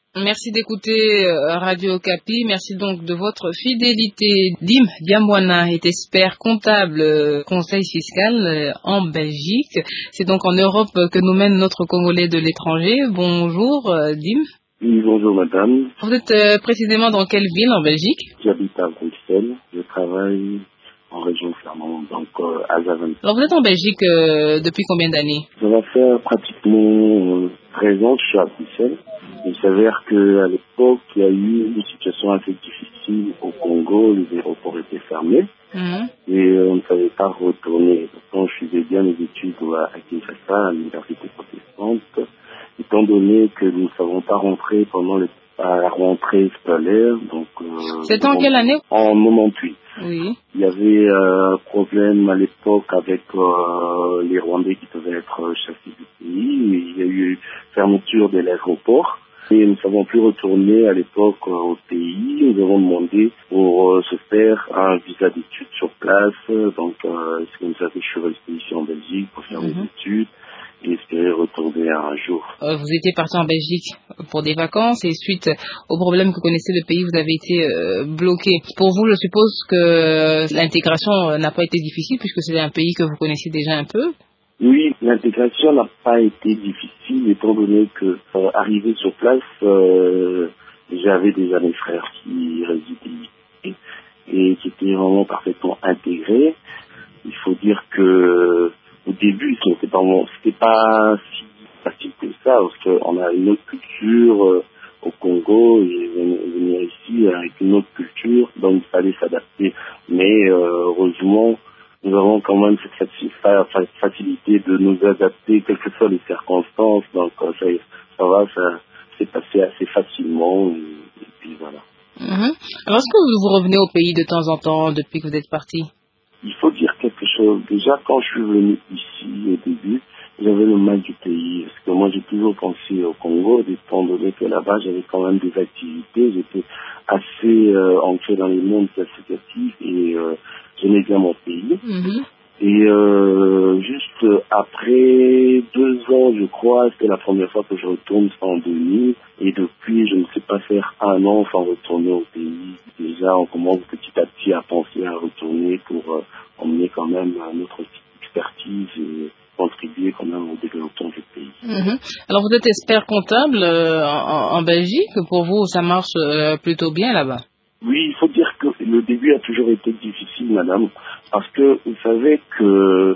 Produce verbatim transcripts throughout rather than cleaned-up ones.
Merci d'écouter euh, Radio Okapi. Merci donc de votre fidélité. Dim Diamwana est expert comptable euh, conseil fiscal euh, en Belgique. C'est donc en Europe que nous mène notre Congolais de l'étranger. Bonjour euh, Dim. Oui, bonjour madame. Vous êtes euh, précisément dans quelle ville en Belgique? J'habite à Bruxelles. Je travaille en région flamande, donc euh, à Zaventem. Alors vous êtes en Belgique euh, depuis combien d'années? Ça va faire pratiquement euh, treize ans que je suis à Bruxelles. Il s'avère qu'à l'époque, il y a eu une situation assez difficile au Congo. Les aéroports étaient fermés Mhm. et euh, on ne savait pas retourner. Pourtant, je faisais bien mes études à Kinshasa, à l'université protestante. Étant donné que nous ne savons pas rentrer pendant le, à la rentrée scolaire, donc euh, C'est en quelle année? en quatre-vingt-dix-huit. Oui. Il y avait euh, un problème à l'époque avec euh, les Rwandais qui devaient être chassés du pays. Et il y a eu fermeture de l'aéroport. Et nous ne savons plus retourner à l'époque euh, au pays. Nous avons demandé pour euh, se faire un visa d'études sur place. Donc, euh, c'est comme ça que je suis resté ici en Belgique pour faire mes Mhm. études et espérer retourner un jour. Euh, vous étiez parti en Belgique pour des vacances et suite au problème que connaissait le pays, vous avez été euh, bloqué. Pour vous, je suppose que l'intégration euh, n'a pas été difficile puisque c'est un pays que vous connaissez déjà un peu. Oui, l'intégration n'a pas été difficile étant donné que euh, arrivé sur place, euh, j'avais déjà mes frères qui résidaient ici et qui étaient vraiment parfaitement intégrés. Il faut dire que au début, c'était pas vraiment- c'était pas si facile que ça parce qu'on a une autre culture euh, au Congo et venir ici avec une autre culture, donc il fallait s'adapter. Mais euh, heureusement, nous avons quand même cette faci- fa- fa- facilité de nous adapter, quelles que soient les circonstances. Donc euh, ça, ça va, ça s'est passé assez facilement. Et, et puis voilà. Mhm. Alors, est-ce que vous revenez au pays de temps en temps depuis que vous êtes parti? Il faut dire quelque chose. Déjà, quand je suis venu ici au début, j'avais le mal du pays. Parce que moi, j'ai toujours pensé au Congo, étant donné que là-bas, j'avais quand même des activités. J'étais assez euh, ancré dans les mondes associatifs et euh, j'aimais bien mon pays. Mhm. Et euh, juste après deux ans, je crois, c'était la première fois que je retourne en deux mille. Et depuis, je ne sais pas faire un an sans retourner au pays. Déjà, on commence petit à petit à penser à retourner pour euh, emmener quand même notre expertise et contribuer quand même au développement du pays. Mhm. Alors, vous êtes expert comptable euh, en, en Belgique. Pour vous, ça marche euh, plutôt bien là-bas. Oui, il faut dire que le début a toujours été difficile, madame, parce que vous savez que,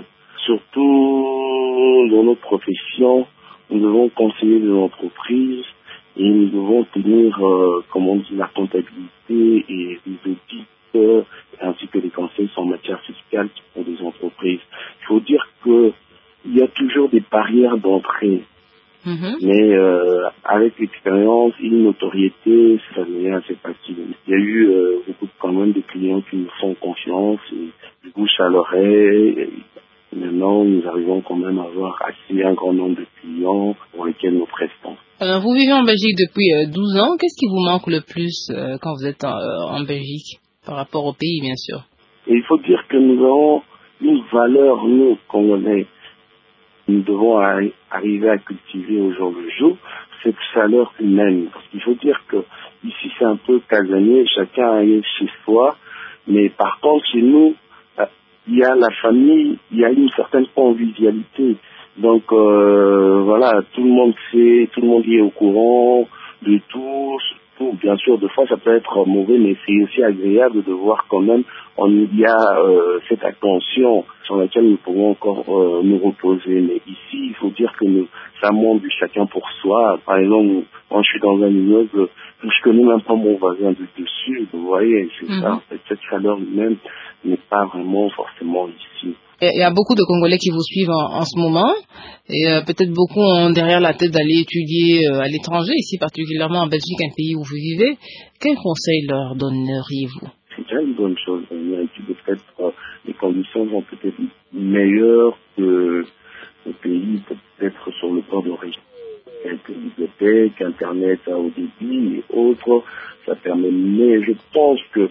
surtout dans notre profession, nous devons conseiller les entreprises et nous devons tenir, euh, comme on dit, la comptabilité et les audits, euh, ainsi que les conseils en matière fiscale pour des entreprises. Il faut dire que il y a toujours des barrières d'entrée. Mhm. Mais euh, avec l'expérience et une notoriété, ça devient assez facile. Il y a eu euh, beaucoup quand même de clients qui nous font confiance et du bouche à l'oreille. Et maintenant, nous arrivons quand même à avoir assez un grand nombre de clients pour lesquels nous prestons. Alors, vous vivez en Belgique depuis euh, douze ans. Qu'est-ce qui vous manque le plus euh, quand vous êtes en, euh, en Belgique par rapport au pays, bien sûr? Et il faut dire que nous avons une valeur, nous, Congolais, nous devons arri- arriver à cultiver au jour le jour cette chaleur humaine. Parce qu'il faut dire que ici c'est un peu casanier, chacun est chez soi, mais par contre chez nous, euh, il y a la famille, il y a une certaine convivialité. Donc euh, voilà, tout le monde sait, tout le monde y est au courant de tout. Tout, bien sûr, des fois ça peut être mauvais, mais c'est aussi agréable de voir quand même on il y a euh, cette attention sur laquelle nous pouvons encore euh, nous reposer. Mais ici, il faut dire que nous, ça monte du chacun pour soi. Par exemple, moi je suis dans un immeuble, je connais même pas mon voisin du dessus. Vous voyez, c'est ça. Mhm. En fait, cette chaleur humaine n'est pas vraiment forcément ici. Il y a beaucoup de Congolais qui vous suivent en, en ce moment et euh, peut-être beaucoup ont derrière la tête d'aller étudier euh, à l'étranger, ici particulièrement en Belgique, un pays où vous vivez. Quels conseils leur donneriez-vous? C'est déjà une bonne chose. Il y a peut-être euh, les conditions vont peut-être meilleures que le pays, peut-être sur le plan d'origine. Quelques bibliothèques, Internet à haut débit et autres, ça permet. Mais je pense que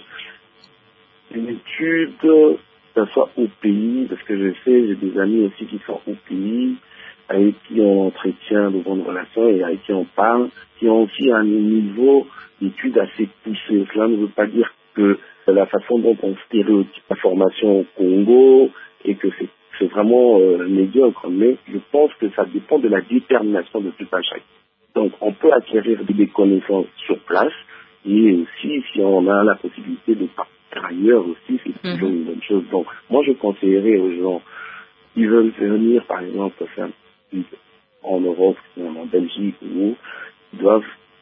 une étude, que ce soit au pays, parce que je sais, j'ai des amis aussi qui sont au pays, avec qui on entretient de bonnes relations et avec qui on parle, qui ont aussi un niveau d'études assez poussé. Cela ne veut pas dire que la façon dont on stéréotype la formation au Congo et que c'est, c'est vraiment euh, médiocre, mais je pense que ça dépend de la détermination de tout un chacun. Donc on peut acquérir des connaissances sur place et aussi si on a la possibilité de partir ailleurs aussi, c'est mm-hmm. toujours une bonne chose. Donc moi je conseillerais aux gens qui veulent venir par exemple faire en Europe, en Belgique ou ils doivent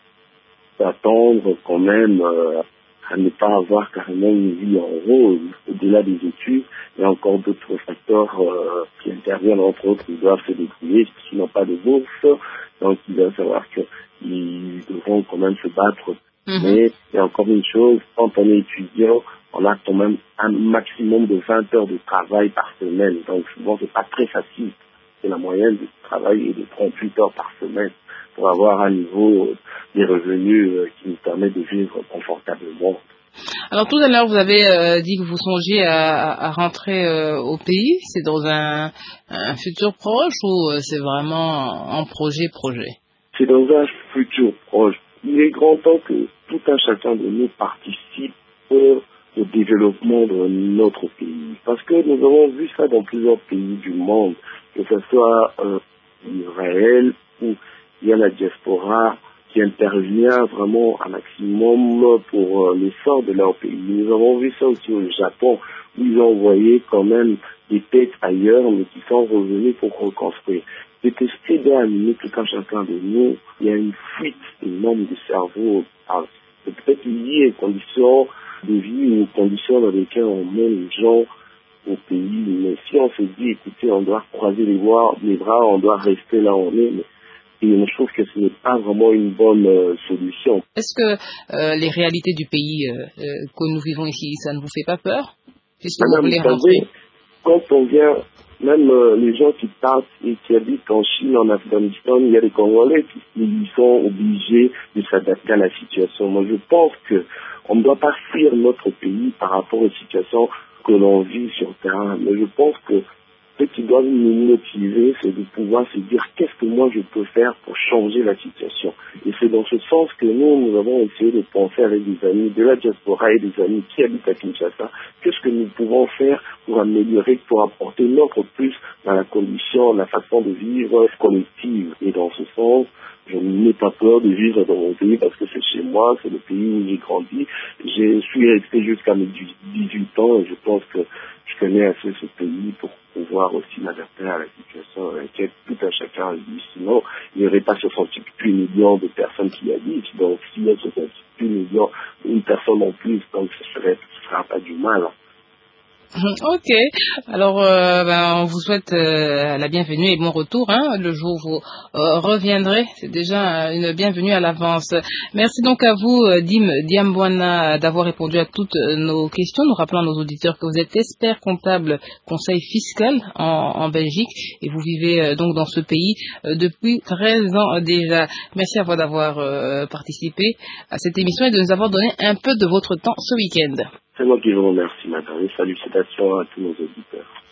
s'attendre quand même euh, à ne pas avoir carrément une vie en rose au-delà des études. Il y a encore d'autres facteurs euh, qui interviennent, entre autres, ils doivent se débrouiller s'ils n'ont pas de bourse, donc ils doivent savoir qu'ils devront quand même se battre. Mm-hmm. Mais il y a encore une chose, quand on est étudiant, on a quand même un maximum de vingt heures de travail par semaine, donc souvent c'est pas très facile. C'est la moyenne de travail est de trente-huit heures par semaine pour avoir un niveau euh, des revenus euh, qui nous permet de vivre confortablement. Alors tout à l'heure, vous avez euh, dit que vous songiez à, à rentrer euh, au pays. C'est dans un, un futur proche ou euh, c'est vraiment en projet projet? C'est dans un futur proche. Il est grand temps que tout un chacun de nous participe au développement de notre pays. Parce que nous avons vu ça dans plusieurs pays du monde, que ce soit euh, Israël où il y a la diaspora qui intervient vraiment un maximum pour euh, l'essor de leur pays. Nous avons vu ça aussi au Japon, où ils ont envoyé quand même des têtes ailleurs, mais qui sont revenus pour reconstruire. C'est que ce qui doit amener tout un chacun de nous, il y a une fuite énorme de cerveau. C'est peut-être lié aux conditions de vie ou aux conditions dans lesquelles on met les gens au pays. Mais si on se dit, écoutez, on doit croiser les bras, les bras on doit rester là où on est, mais et je trouve que ce n'est pas vraiment une bonne euh, solution. Est-ce que euh, les réalités du pays euh, euh, que nous vivons ici, ça ne vous fait pas peur? Puisque vous voulez rentrer. Quand on vient, même euh, les gens qui partent et qui habitent en Chine, en Afghanistan, il y a des Congolais qui ils sont obligés de s'adapter à la situation. Moi, je pense que on ne doit pas fuir notre pays par rapport aux situations que l'on vit sur le terrain. Mais je pense que ce qui doit nous motiver, c'est de pouvoir se dire qu'est-ce que moi je peux faire pour changer la situation. Et c'est dans ce sens que nous, nous avons essayé de penser avec des amis de la diaspora et des amis qui habitent à Kinshasa, qu'est-ce que nous pouvons faire pour améliorer, pour apporter notre plus dans la condition, la façon de vivre collective. Et dans ce sens, je n'ai pas peur de vivre dans mon pays parce que c'est chez moi, c'est le pays où j'ai grandi. Je suis resté jusqu'à mes dix-huit ans et je pense que je connais assez ce pays pour pouvoir aussi m'adapter à la situation dans laquelle tout un chacun vit. Sinon, il n'y aurait pas soixante-huit millions de personnes qui y habitent. Donc, s'il y a soixante-huit millions, une personne en plus, donc ce ne sera pas du mal. Ok, alors euh, ben, on vous souhaite euh, la bienvenue et bon retour, hein, le jour où vous euh, reviendrez, c'est déjà une bienvenue à l'avance. Merci donc à vous, Dim Diamboana, d'avoir répondu à toutes nos questions. Nous rappelons à nos auditeurs que vous êtes expert comptable conseil fiscal en, en Belgique et vous vivez euh, donc dans ce pays euh, depuis treize ans déjà. Merci à vous d'avoir euh, participé à cette émission et de nous avoir donné un peu de votre temps ce week-end. C'est moi qui vous remercie, madame, et salutations à tous nos auditeurs.